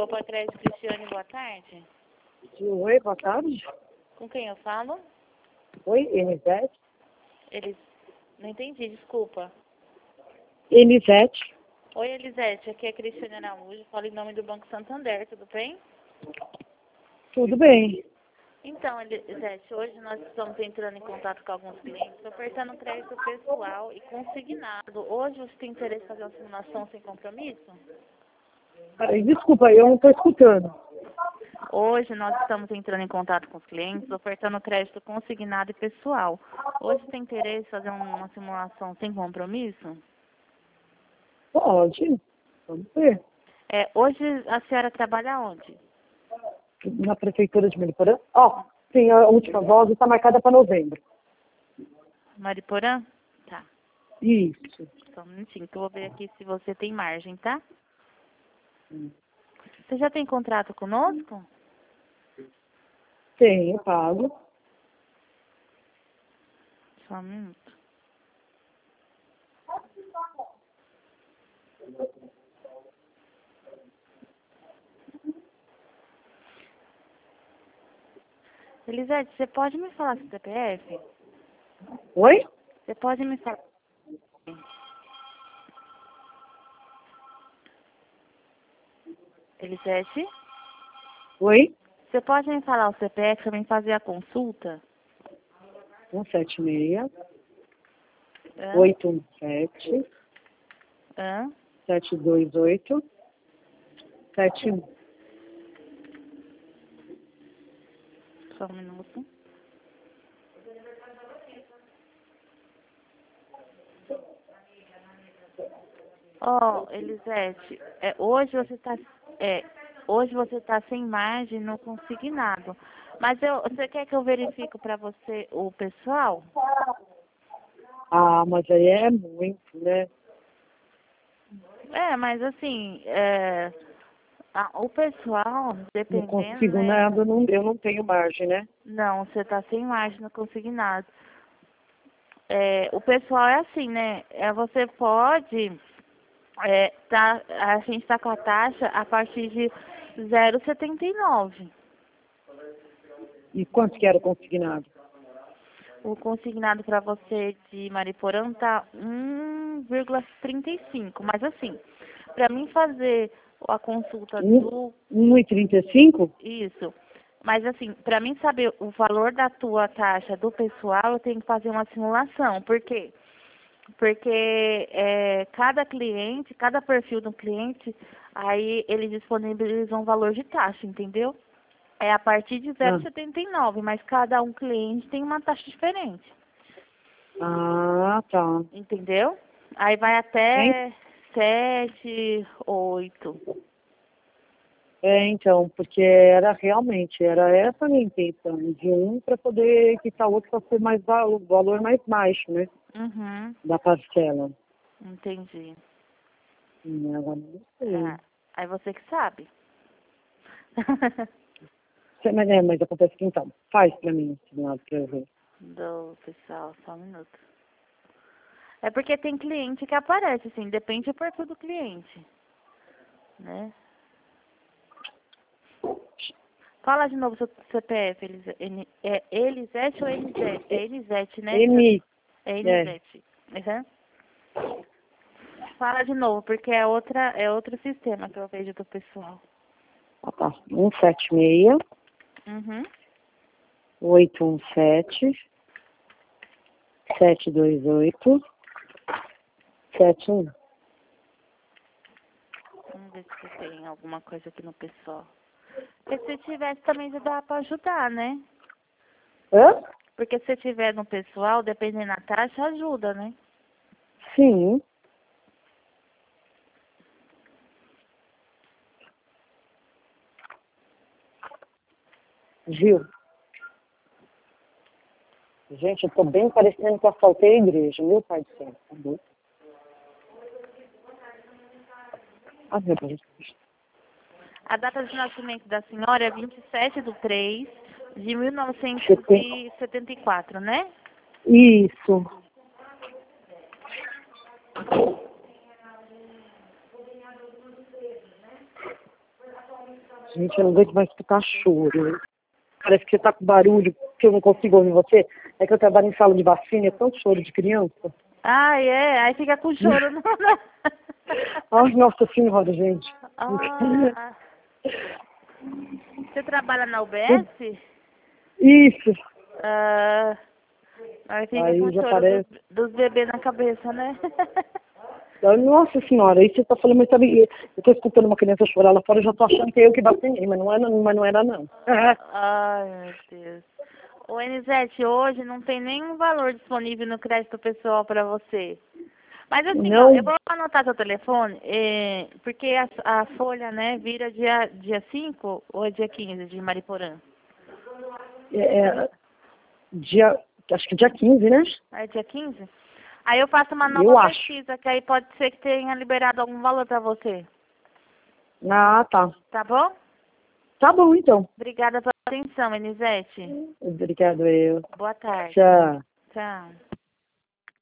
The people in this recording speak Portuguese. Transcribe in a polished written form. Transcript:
Opa, Crédito Cristiane, boa tarde. Oi, boa tarde. Com quem eu falo? Oi, Elisete. Eles... Não entendi, desculpa. Elisete. Oi, Elisete, aqui é Cristiane Araújo, falo em nome do Banco Santander, tudo bem? Tudo bem. Então, Elisete, hoje nós estamos entrando em contato com alguns clientes, ofertando crédito pessoal e consignado. Hoje você tem interesse em fazer uma simulação sem compromisso? Peraí, desculpa, eu não estou escutando. Hoje nós estamos entrando em contato com os clientes, ofertando crédito consignado e pessoal. Hoje tem interesse em fazer uma simulação sem compromisso? Pode. Vamos ver. Hoje a senhora trabalha onde? Na prefeitura de Mariporã. Sim, a última voz está marcada para novembro. Mariporã? Tá. Isso. Só um minutinho que eu vou ver aqui se você tem margem, tá? Você já tem contrato conosco? Tenho, pago. Só um minuto. Elisete, você pode me falar seu CPF? Oi? Você pode me falar? Elisete? Oi? Você pode me falar o CPF para mim fazer a consulta? 176 Hã? 817 Hã? 728 71. Só um minuto. Elisete, hoje você tá sem margem no consignado. Mas você quer que eu verifique para você o pessoal? Mas aí é muito, né? Mas assim, o pessoal, Não dependendo, consigo né? nada, eu não tenho margem, né? Não, você tá sem margem no consignado. O pessoal é assim, né? Você pode, a gente tá com a taxa a partir de 0,79. E quanto que era o consignado? O consignado para você de Mariporã tá 1,35. Mas assim, para mim fazer a consulta do... 1,35? Isso. Mas assim, para mim saber o valor da tua taxa do pessoal, eu tenho que fazer uma simulação. Por quê? Porque cada cliente, cada perfil do cliente, aí eles disponibilizam um valor de taxa, entendeu? É a partir de 0,79, mas cada um cliente tem uma taxa diferente. Tá. Entendeu? Aí vai até 7, 8. Então, porque era essa a minha intenção, de um para poder quitar o outro para ser o valor mais baixo, né? Uhum, Da parcela. entendi. Agora não sei. Aí você que sabe. Mas acontece que então, faz para mim, simulado para eu ver. Do pessoal, só um minuto. É porque tem cliente que aparece, assim, depende do perfil do cliente. Né? Fala de novo seu CPF, Elisete ou Elisete? É Elisete, né? É Elisete. Uhum. Fala de novo, porque é outro sistema que eu vejo do pessoal. Tá. 176 Uhum. 817 728 71. Vamos ver se tem alguma coisa aqui no pessoal. Porque se tivesse também já dá pra ajudar, né? Hã? Porque se tiver no pessoal, dependendo da taxa, ajuda, né? Sim. Gil. Gente, eu tô bem parecendo que assaltei a igreja, meu pai do céu. Meu Deus. A data de nascimento da senhora é 27/3/1974, né? Isso. Gente, eu não aguento mais escutar choro. Parece que você tá com barulho, que eu não consigo ouvir você. É que eu trabalho em sala de vacina, é tanto choro de criança. Ai, é, aí fica com choro no... Ai, nossa senhora, gente. Ah, você trabalha na UBS? Isso. Ah, aí fica com Aí já choro parece. dos bebês na cabeça, né? Nossa senhora, aí você tá falando, mas sabe, eu tô escutando uma criança chorar lá fora, eu já tô achando que é eu que vacinei, mas não era não. Ai, meu Deus. Ô, Elisete, hoje não tem nenhum valor disponível no crédito pessoal para você. Mas assim, ó, eu Não, vou anotar seu telefone, porque a folha, né, vira dia 5 ou é dia 15 de Mariporã? é, dia, acho que dia 15, né? É dia 15? Aí eu faço uma nova Eu acho. pesquisa, que aí pode ser que tenha liberado algum valor para você. Ah, tá. Tá bom? Tá bom, então. Obrigada pela atenção, Elisete. Obrigado, eu. Boa tarde. Tchau. Tchau.